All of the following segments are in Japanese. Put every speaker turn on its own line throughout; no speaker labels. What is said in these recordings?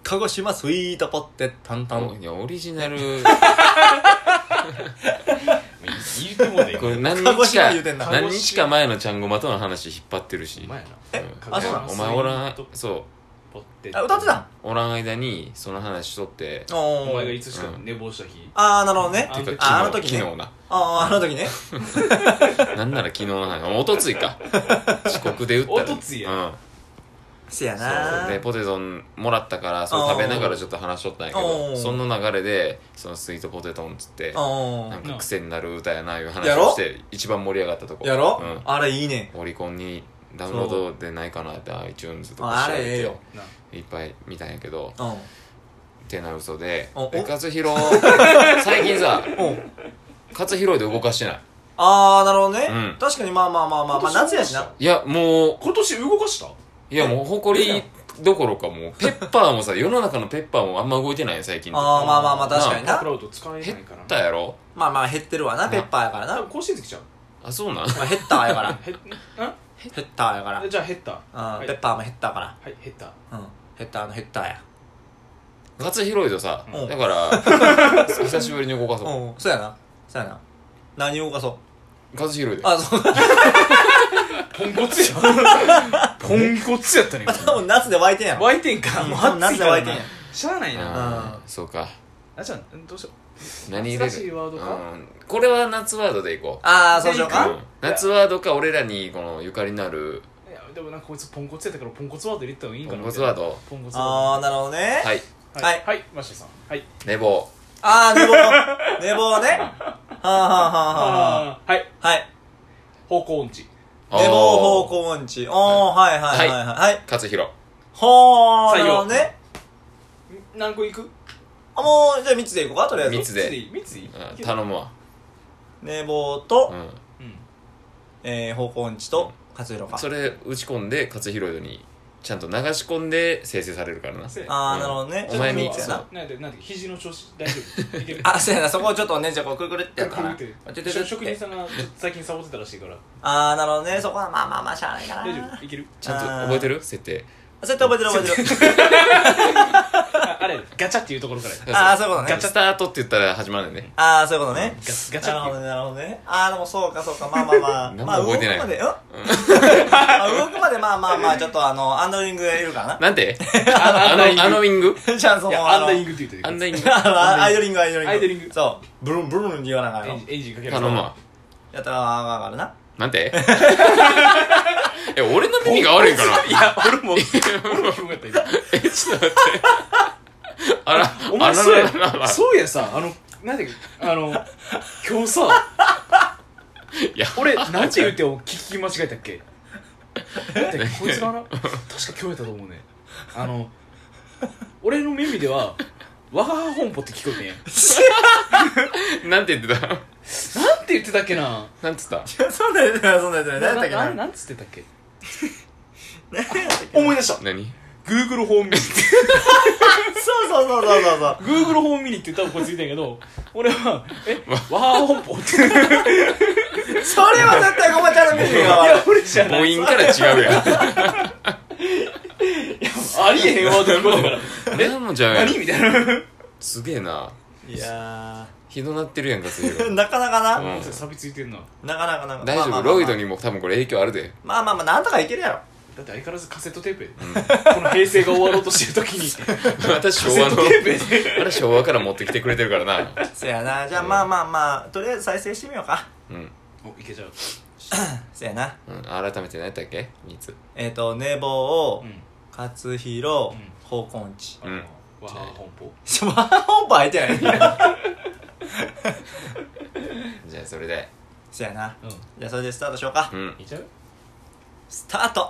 鹿児島スイートポテトントン。
いやオリジナル
言ってもね
これ何
鹿児
日か
島言うてんな
何日か前のちゃんごまとの話引っ張ってるし
お前やな
あそうなの
お前おらんそう
ポテ
あ、歌ってたん？
おらん間にその話しとって
お前がい
つ？
つしか寝坊した日
あー、なるほどね。
あ
てか
あの時ね
昨日な
あの時ね。
なんなら昨日の話おとついか遅刻で打ったら
おとついや
うん
せや
そ
な
うでポテトンもらったからそれ食べながらちょっと話しとったんやけ
お
ど
ー
その流れでそのスイートポテトンっつってなんか癖になる歌やないう話
やろ
をして一番盛り上がったとこ
やろ、
うん
あれいいね。
オリコンにダウンロードでないかなって iTunes とか
あ
調べて
れええよ。
いっぱい見たんやけど
うん。
ってな嘘で
お
勝弘最近さ
うん
勝弘で動かしてない
あー、なるほどね。
うん
確かにまあ夏やしな。
いやもう
今年動かした
いやもう誇りどころかもうペッパーもさ世の中のペッパーもあんま動いてないよ最近って
あー、まあ確かにな。
クラウド使えない
減っ
から
たやろ
まあ減ってるわな、ペッパーやからな。
多分甲子園月ちゃう
あそうなん
まあ減ったやから。
ヘ
減ったやから。
じゃあヘッダー
ペッパーも減ったから。
はいヘッダー
減った減ったや。
勝弘とさ
うん
だから久しぶりに動かそう
そうやな。そうやな。何を動かそう。
勝弘で
あ、そう。
ポンコツやポンコツやったね
多分夏で湧いてんやろ。
湧いてんかもう
多分夏
暑いからな
で湧いてんや。
しゃあないな
あーそうか
あじゃあどうしよう
何入れる
懐かしいワードか
うんこれは夏ワードでいこ
あー、そうしよう
う、
か。
うん夏ワードか俺らにこのゆかりのある
いやでもなんかこいつポンコツやったからポンコツワード入れた方がいいんかな
ポンコツワード
ポンコツワー
あー、なるほどね。
はい
ド
はい
はいマシュさんはい
寝坊
あー、寝坊。寝坊ね。はあはあはあは
はい
あ。はい。
方向音痴
寝坊方向音痴。おー、はいはいはいはい。はい。
勝弘
ほー、な
採用
るほどね。
何個いく
あ、もう、じゃあ3つでいこうか、とりあえず。
三つで
3ついい
うん頼むわ
寝坊と
う、
うん
方向音痴と、勝弘か。
んそれ打ち込んで勝弘にちゃんと流し込んで生成されるからな
そうや
あー、
うん
なるほどね。
お前に
3つやな。
なんで肘の調子大丈夫いける
あ、そうやな、そこをちょっとね、じゃあこうくるくるってやったな。
くるくる
ちょちょちょ
職人さんがちょっと最近サボってたらしいから
あー、なるほどね。そこはまあ、しゃあないかな。
大丈夫いける
ちゃんと覚えてる設定
絶対覚えてる覚えてる。
あれガチャっていうところからや
あー、そういうことね。
スタートって言ったら始まるんだよね
あー、そういうことね。
ガチャっていう
なるほどね、なるほどね。あー、でもそうか。まあ。
何も覚えてない
まあ、動くまで、動くまでまあ、ちょっとアンドリングいるかな。
なんてあのウィング
じゃあその、
いやアンダイングって言ってる
アンダイング
アイドリング。
アイドリング
そう。ブルンブルンって言わなあかんの。
エンジンかける
頼むわ
やったらわかるな。
なんて俺の耳が悪いんかない
や俺も聞こえた今
ちょっと待ってあら
お前そうや
あららら
そうやさなんで今日さ
いや
俺なんて言って聞き間違えたっけだってこいつが確か今日やったと思うね俺の耳ではわがは本舗って聞こえてん
なんて言ってた
なんて言ってたっけな
なんつった
そんなんやつない。何やったっけな。
なんつってたっけ
何やったっけ。
思い出した
何
Google ホームミニ
そう。
Google ホームミニって多分こいつ言ったんやけど俺はわが本舗って
それは絶対ごまちゃんの耳が
いや
悪い。
俺じゃない
母音から違うやん
ありえへんワード聞こえたから
何もちゃうやん
何みたいな
すげえない
や
ひどなってるやんか次
ー、なかなかな。
うん
錆びついてんな
なかなかな。
大丈夫ロイドにも多分これ影響あるで
まあ、なんとかいけるやろ。
だって相変わらずカセットテープやこの平成が終わろうとしてる時に
私昭和のあれ昭和から持ってきてくれてるからな
そやな。じゃあまあ、とりあえず再生してみようか。
うん
おいけちゃう
そやな。
改めて何やったっけ3つ
寝坊
うん、
勝弘、方向音痴。
うん
わは本舗
本場入ってない。
じゃあそれで
そやな。
うん
じゃあそれでスタートしようか。
うん
いっちゃう
スタート。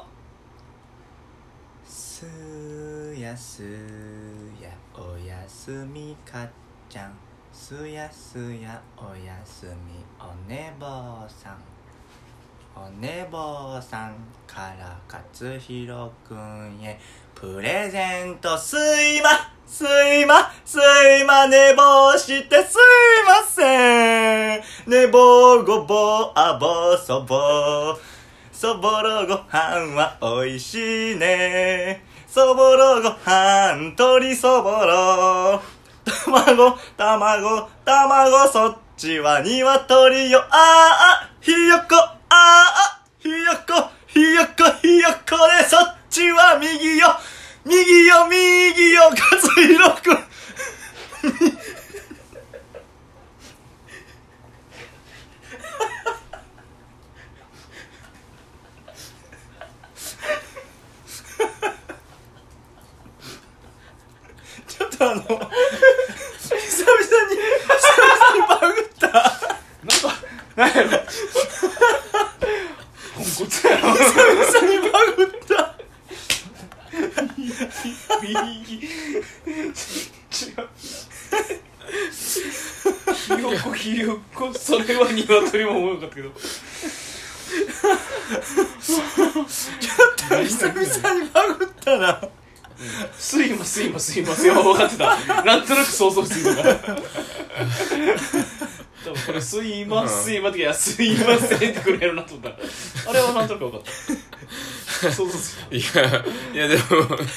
すやおやすみかっちゃん、すやおやすみおねぼうさん、おねぼうさんから勝弘くんへプレゼント。すいま寝坊してすいません。寝坊ごぼうあぼそぼろご飯はおいしいね。 そぼろご飯鶏そぼろ卵そっちは鶏よひよこひよこでそっちは右よ勝弘くんちょっと久々にバグった
なんやろポンコツやろ
久々にバグった
右違うひよこそれは鶏も思わなかったけど
久々にバグったな
すいません分かってたなんとなく想像ついたから多分これすいませんってくるやろなと思ったらあれはなんとなく分かった想像ついた
いやでも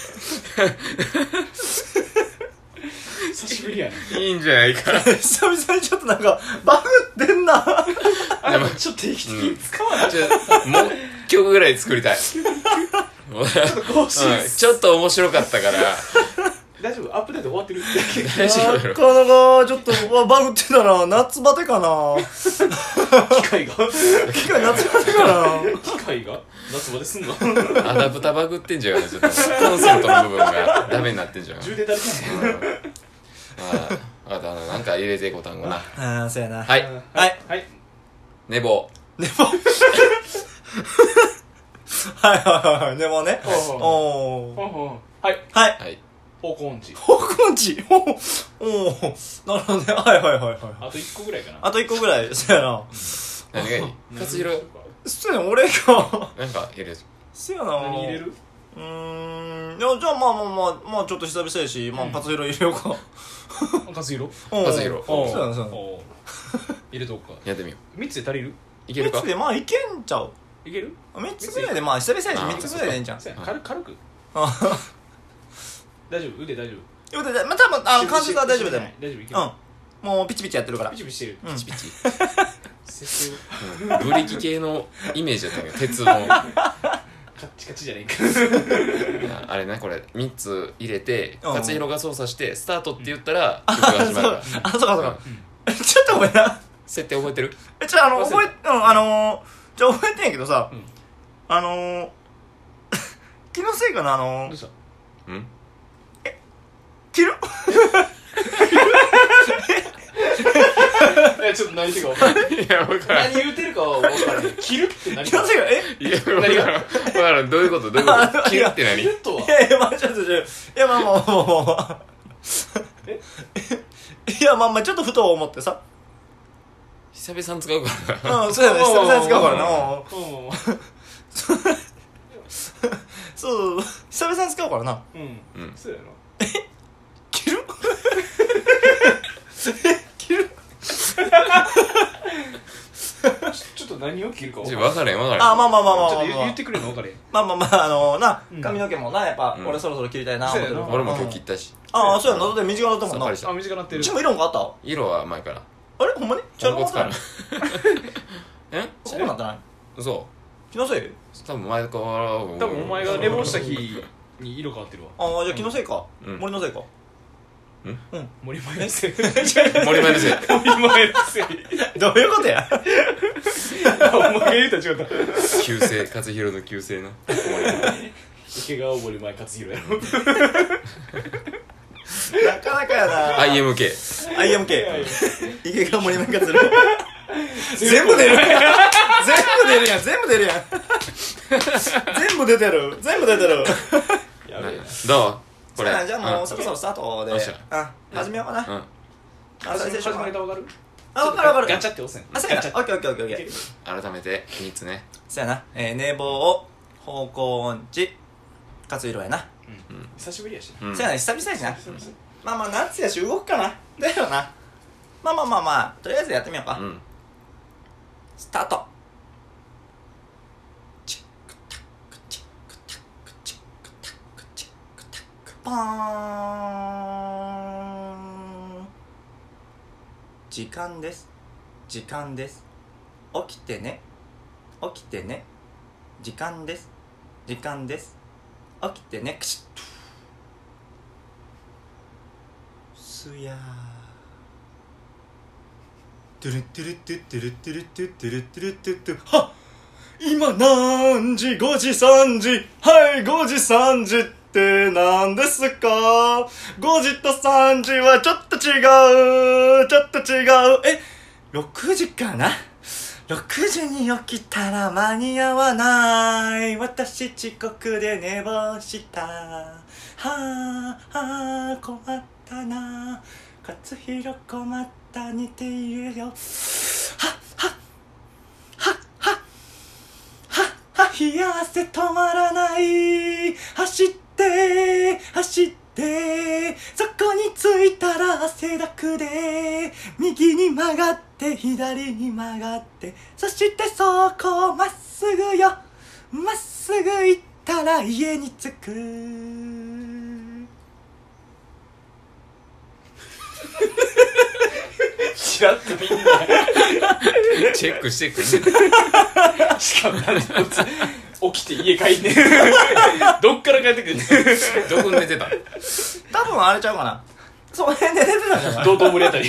久しぶりやね
いいんじゃないか
久々にちょっとなんかバグってんな
あれもちょっと定期的に使わない
もう1曲ぐらい作りたい
更新
ちょっと面白かったから
大丈夫アップデート終わってる
大丈夫だろ
なかなかちょっとバグってたな夏バテかな
機械が
機械夏バテかな
機械が夏まですんの
アダプタバグってんじゃんちょっとコンセントの部分がダメになってんじゃん
充電足りてない
あとなんか入れていこう単語な
ああそうやな
はい
はい
寝坊
でもはいでもねおー
はい
はい
はい
方向音痴
方向地おーなるほどねはい
あと1個ぐらいかな
あと1個ぐらいそうやな
何がいい勝弘
そうやな俺が
なんか入れる
そうやな
何入れる
いやじゃあまあちょっと久々やし勝弘入れようか
勝弘
勝弘
そうやなそうやな
入れとくか
やってみよ
3つで足りる
ういけるか
3つでまあいけんちゃう
いける
3つぐらいでまあ久々やし3つぐらいでいいんちゃう
そうや軽く
あ
大丈夫腕大丈夫
でまあ多分関節は大丈夫だよ
大丈夫いける
もうピチピチやってるから
ピチピチしてる
うん
ピチピチ
節制
ブリキ系のイメージだったけど鉄の
カッチカチじゃねえか
あれねこれ3つ入れて
うん
勝弘が操作してスタートって言ったら曲が始まるから
そうかちょっとごめんな
設定覚えてる
覚えてんやけどさ気のせいかな
どうした
うん
切る
いやちょっと何言ってるか分からない
いや分からん
何言うてるかは分からない切るって何
気のせいか
いや分からんどういうこと切るって何
切るとはい
やまあちょっといやまあいやまあちょっとふと思ってさ
久々に使うからな
そうやね久々に使うからなそう久々に使うからな
うんそうやな
切る切る
ちょっと何を切るか分
分からへん分からへん
あまあ
ちょっと言ってくれるの分かれへん
髪の毛もなやっぱ俺そろそろ切りたいな思ってる
そうやな
俺も今日切ったし
ああそうやなだって短くなったもんな
さっぱりした
あ短くなってる
うちも色も変わった
色は前から
あれほんまに茶色くなってない
え
そうなってない
そ
気のせい
多分前から
多分お前が寝坊した日に色変わってるわ
ああじゃあ気のせいか
うん
森のせいか
森前のせい
森前のせい
森前のせい
どういうことや
お前が言うたら違った
旧姓勝弘の旧姓な
池川森前勝弘やろ
なかなかやな
IMK
IMK 池川森前勝る全部出るやん全部出るやん全部出てる
やべえな
どうこれ
じゃあもうそろそろスタートで
よっし
始めようかな
うん
再生しようかな
始まり方分かる
分かる
ガチャって押せん
そうやな
ガチャ
オッケーオッケーオッケーオッケー
改めて3つね
そうやな寝坊方向音痴勝弘やな
久しぶりやしな
うん
そうやな久々やしなまあ夏やし動くかなだよなまあとりあえずやってみようか
うん
スタートパーン。時間です時間です。起きてね起きてね。時間です時間です。起きてね。クシッ。すやー。トゥルトゥルトゥトゥルトゥルトゥトゥルトゥルトゥトゥ。はっ、今何時？5時3時。はい、5時3時って何ですか？ 5 時と3時はちょっと違うちょっと違う。6時かな。6時に起きたら間に合わない。私遅刻で寝坊した。はぁはぁ困ったな。勝弘困った似ているよ。はっはっはっはっはっは。冷や汗止まらない。走って走ってそこに着いたら汗だくで右に曲がって左に曲がってそしてそこまっすぐよ。まっすぐ行ったら家に着く。
チラッとみんな
チェックしてくる。
しかもなんでこいつ起きて家帰んねんどっから帰ってくんねん
どこで寝てた？
多分あれちゃうかな。その辺で寝てたんじゃない？
道頓堀あたり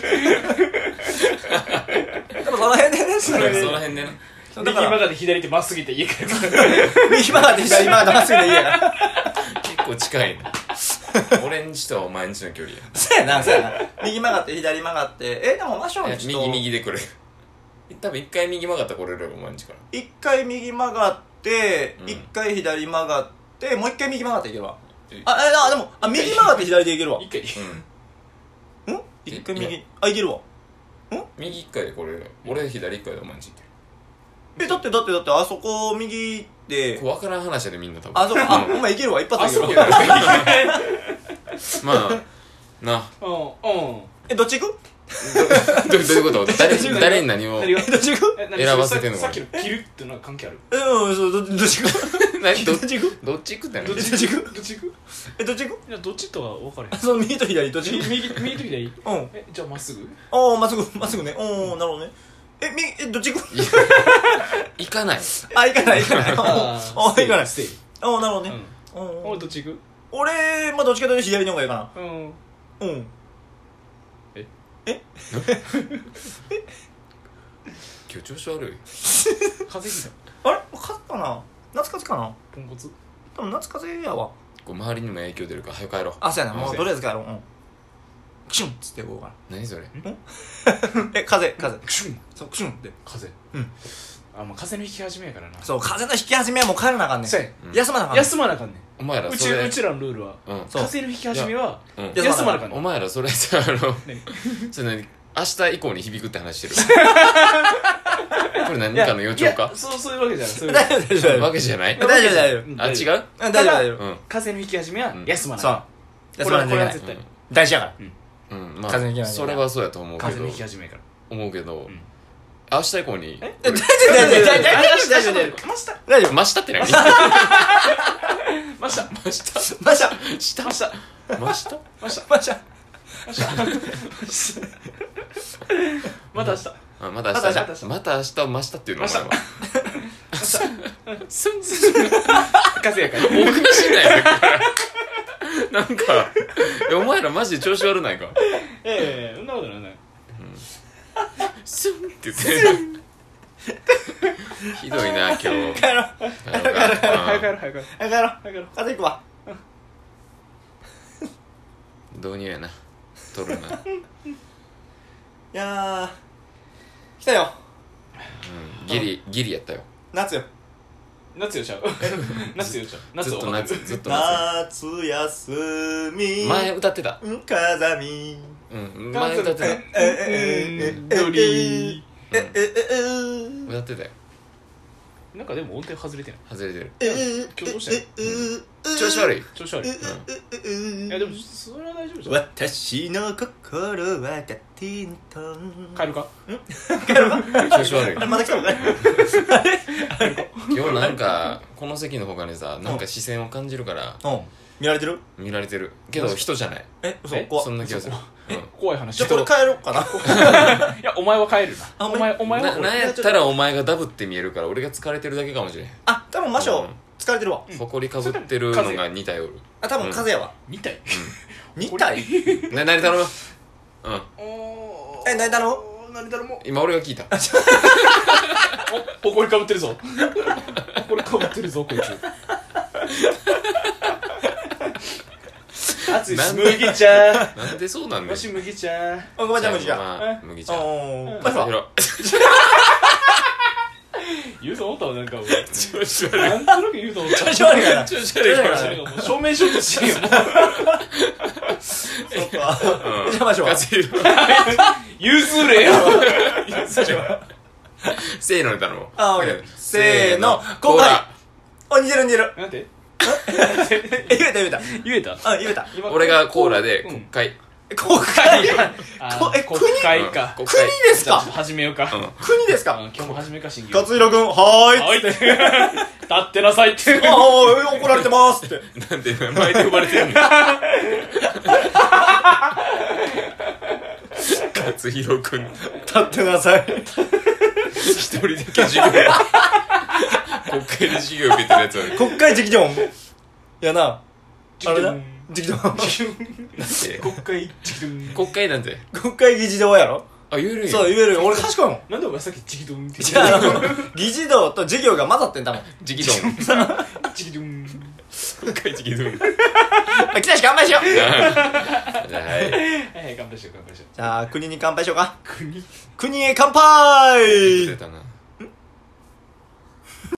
多分その辺で寝てた
その辺でな。
右曲がって左手まっすぐ行って家帰る
右曲がって左曲がってまっすぐで家が
結構近いね。俺んちとお前んちの距離や。
そうやなそうやな。右曲がって左曲がってでもマションちと
右で来る。多分一回右曲がったら来れるよ、お前んちから。
一回右曲がって
うん
一回左曲がってもう一回右曲がっていけるわ。
え
でも右曲がって左でいけるわ。
一回で
一回右
い
いけるわ。
右一回で来れるよ。俺左一回でお前んち行って
だってあそこ右で
る。分からん話やでみんな多分。
あそこお前いけるわ。一発でいけるわ。
まあな。
うん
どっち行く？
どういうこと？誰に何を
何が
どっち行く？
選ばせてんのか
さっきの切るってのは関係ある
そうどっち行く？
何
どっち行く？
どっち行くって何？
どっち
どっち行く？
どっち行く
どっち行く？
いやどっちとは分からへん
その右と左どっち行く？
右と左
うん。
じゃあまっすぐ
まっすぐね。なるほどね。どっち行く？
行かない。
行かない。行かない。
ステイ
なるほどね。
俺どっち行く
俺どっちかというと左の方がいいかな。
うん
今日調子悪い。
風邪ひい
あれ風かな。夏風かな。
たポンコツ
多分夏風やわ。
こう周りにも影響出るから早く帰ろう。
そうやな。もうとりあえず帰ろう。クシュンっつってこうか
何それ？
な。風
クシュン
そうクシュンって。
風
うん
もう風の引き始めやからな
そう風の引き始めはもう帰らなあかんねん。
そうや
うん
休まなあかんねん。
休まなあかんね
お前ら
んう
それ
ちらのルールは
うん
そう
風の引き始めは
うん
休まなあかんねん
お前らそれさ
何
それ何明日以降に響くって話してる。これ何かの予兆か？
そういうわけじゃないそういう
大丈夫大丈夫
わけじゃない？
大丈夫大丈夫。
あ、違う？
大丈夫大丈夫。
うん
風の引き始めは休まな
そう
あかんこれは絶対
大事やから。
うん、ま
風の引き始め
あそれはそうやと思うけど
風の引き始めやから
思うけど
ん
明日以降に
大丈夫
ました
大丈夫。
真下って何？
ました
真下？
マシャ
下？
ました
真下？
ました
マシャ
また明日
あ、また明日じゃ
また明日
また明日を真下っていうのお前は
スン風やから
おかしいないよなんかお前らマジで調子悪ないか？
そんなことない
スンって言ってひどいな今日。
帰ろう
早く帰ろう早く帰ろう
帰ろう
早く帰ろう
風行くわ。
導入やな取るな。
いやー来たよ。
ギリやったよ。
夏よ。
夏よちゃう夏よちゃう夏
ずっと夏ずっと
夏休み
前歌ってた。
風見
うん前歌ってた。
ドリ
歌ってたよ。
なんかでも音程外れてない
外れてる。
今日どうしたの
調子悪い。
調子悪いいやでもそれは大丈夫じゃん
私の心はガティントン。
帰るか
調子悪い。
まだ来たのかい。
今日なんかこの席の他にさなんか視線を感じるから
見られてる？
見られてるけど人じゃない。
嘘
え
怖っ。
そんな気がする。
怖い話。
じゃあこれ帰ろうかな。
いや、お前は帰るな。
あ
お前は
なんやったらお前がダブって見えるから俺が疲れてるだけかもしれん。
あ、多分魔性疲れてるわ。
ほこりかぶってるのが似たよる。
あ、多分風やわ。
2体。
2体？
何頼む？うん。
何頼む？
何頼もう。
今俺が聞いた。
ほこりかぶってるぞ。ほこりかぶってるぞ、こいつ。熱いし、麦茶。
なんでそうなんだよ。
もし麦茶。
ごめんなさい、麦茶。
まあ麦茶。
パフ
広
言うと思ったわ、なんかもう。
調子悪い。
なんとなく言うと思った。
調子悪いから。
調子悪いから。
もう証明しようとしてるよ。
そっか。じゃあ魔性は。
譲れよ。
せーので頼もう。
あ、オッケー。せーの、コーラ。あ、似てる似てる。
なんて
言えた言えた。
言えた
言えた。
俺がコーラで国会。
国会
国会か。
国ですか？
始めようか。
国ですか？
今日も始めか、審議。
勝弘くん、はーい。
はい。立ってなさいって。
ああ、怒られてますって。
なんで名前で呼ばれてんの？勝弘くん。
立ってなさい。
一人だけ授業。国会で授業受けてるやつは
国会直伝。やな。あれだ。直伝。
国会
国会なんて。
国会議事堂やろ？
あ、言えるんや。
そう、言える。俺賢いもん。
なんでお前さっきチキドンって
じゃあ、議事堂と授業が混ざってんだもん。
直伝。
チキドン。
国会直伝。
来たし乾杯しよう。
はい。
はい、乾杯しよう、乾杯しよう。
じゃあ、国に乾杯しようか。
国
国へ乾杯。
出たな。